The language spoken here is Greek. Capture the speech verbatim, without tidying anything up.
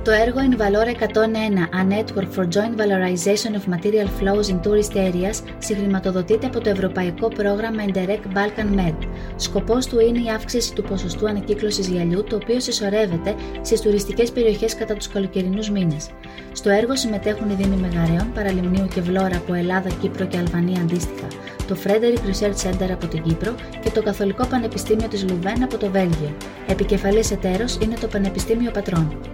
Το έργο Invalora εκατόν ένα, A Network for Joint Valorization of Material Flows in Tourist Areas, συγχρηματοδοτείται από το Ευρωπαϊκό Πρόγραμμα Interreg Balkan Med. Σκοπός του είναι η αύξηση του ποσοστού ανακύκλωσης γυαλιού, το οποίο συσσωρεύεται στις τουριστικές περιοχές κατά τους καλοκαιρινούς μήνες. Στο έργο συμμετέχουν οι Δήμοι Μεγαρέων, Παραλιμνίου και Βλόρα από Ελλάδα, Κύπρο και Αλβανία αντίστοιχα, το Frederick Research Center από την Κύπρο και το Καθολικό Πανεπιστήμιο της Λουβέν από το Βέλγιο. Επικεφαλής εταίρος είναι το Πανεπιστήμιο Πατρών.